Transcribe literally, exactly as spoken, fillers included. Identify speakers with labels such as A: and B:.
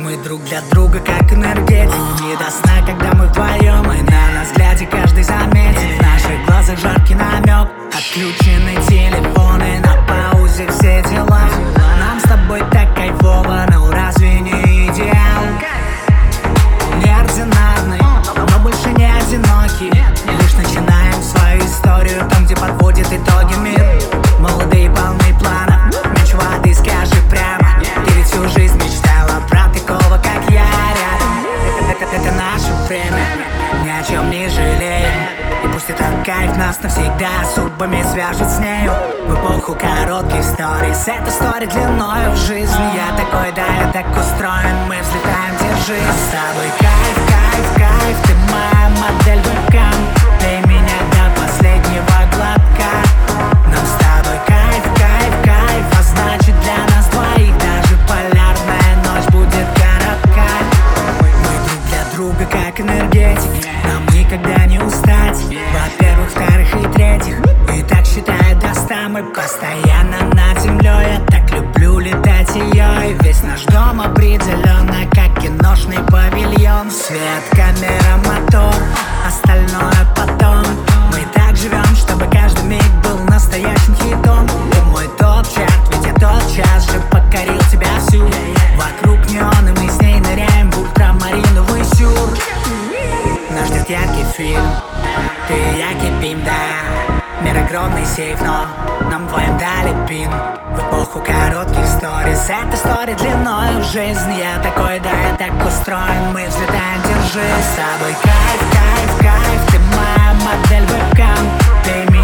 A: Мы друг для друга как энергетик. Не до сна, когда мы вдвоем, и на нас глядя каждый заметит. В наших глазах жаркий намек. Отключены телефоны, на паузе все дела. Нам с тобой так кайфово, но разве не идеал? Неординарный, но больше не одиноки. Лишь начинаем свою историю там, где подводит итоги мир. Молодые, полны планов, меньше воды, скажи прямо. Ты ведь всю жизнь мечтала про такого, как я рядом. Это, это, это наше время, ни о чем не жалеем. И пусть этот кайф нас навсегда судьбами свяжет с нею. В эпоху коротких сторис, это история длиною в жизнь. Я такой, да, я так устроен, мы взлетаем, держи. С тобой кайф, кайф, кайф, ты моя модель вебкам. Ты меня до последнего глотка. Нам с тобой кайф, кайф, кайф, а значит для нас двоих даже полярная ночь будет коротка. Мы друг для друга как энергетик, нам никогда не устать. Во-первых, вторых и третьих, и так считаю до ста. Мы постоянно над землей, я так люблю летать ее. И весь наш дом определенно как киношный павильон. Свет, камера, мотор, остальное потом. Мы так живем, чтобы каждый миг был настоящим хитом. Ты мой топ-чарт, ведь я тотчас же покорил тебя всю. Вокруг неоны, мы с ней ныряем в ультрамариновый сюр. Нас ждет яркий фильм, ты и я кипим, да. Мир огромный сейф, но нам двоим дали пин. В эпоху коротких сторис, это история длиною в жизнь. Я такой, да, я так устроен, мы взлетаем, держи. С тобой кайф, кайф, кайф, ты моя модель вебкам. Ты